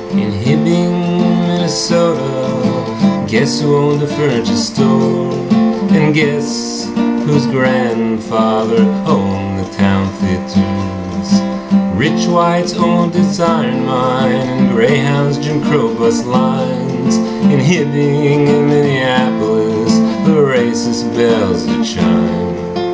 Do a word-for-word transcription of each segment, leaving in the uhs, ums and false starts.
In Hibbing, Minnesota, guess who owned the furniture store? And guess whose grandfather owned the town theaters? Rich whites owned its iron mine, and Greyhound's Jim Crow bus lines. In Hibbing and Minneapolis, the racist bells that chime.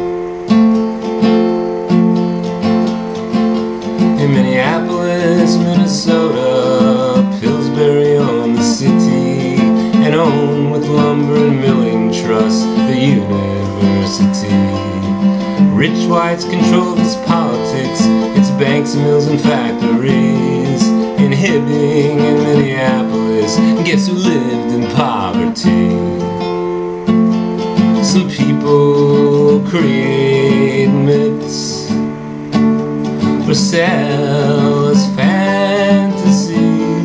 In Minneapolis, Minnesota, Pillsbury owned the city, and owned with lumber and milling trust the university. Rich whites controlled its politics, its banks, mills, and factories. In Hibbing and Minneapolis, guess who lived in poverty? Some people create myths or sell as fantasies.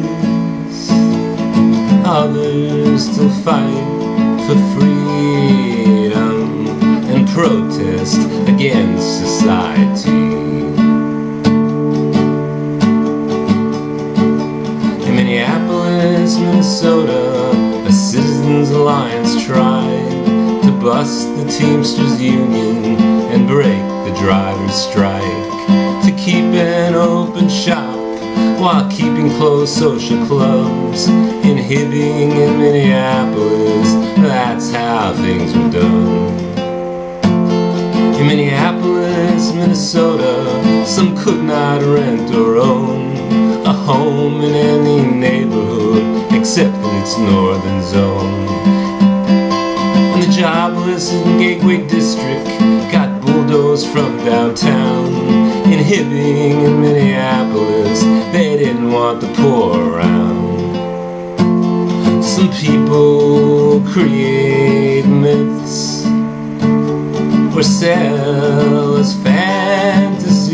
Others still fight for freedom and protest against society. In Minneapolis, Minnesota, a Citizens Alliance tried to bust the Teamsters Union and break the drivers' strike, to keep an open shop while keeping closed social clubs. In Hibbing and Minneapolis, that's how things were done. In Minneapolis, Minnesota, some could not rent or own a home in any neighborhood except in its northern zone. And the jobless in Gateway District got bulldozed from downtown. In Hibbing and Minneapolis, they didn't want the poor around. Some people create myths or sell as fantasies.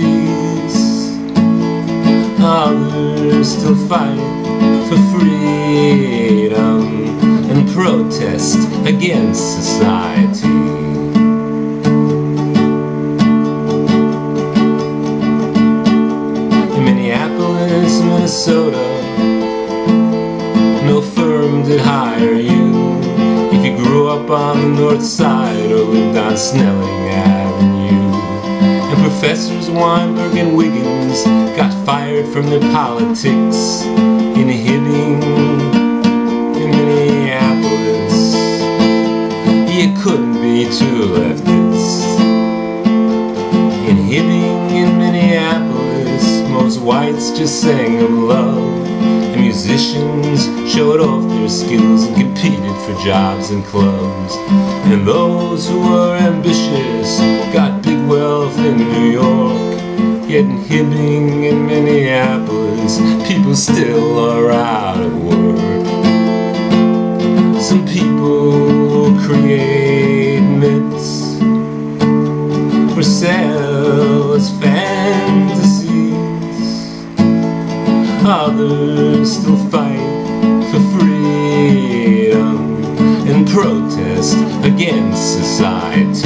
Others still fight for freedom and protest against society. In Minneapolis, Minnesota, no firm did hire you if you grew up on the north side or lived on Snelling Avenue. And professors Weinberg and Wiggins got fired from their politics. In Hibbing, in Minneapolis, you couldn't be two leftists. In Hibbing, in Minneapolis, most whites just sang of love, and musicians showed off their skills and competed for jobs in clubs. And those who were ambitious got big wealth in New York. Yet in Hibbing and Minneapolis, people still are out of work. Some people create myths or sell as fantasies. Others still fight for freedom and protest against society.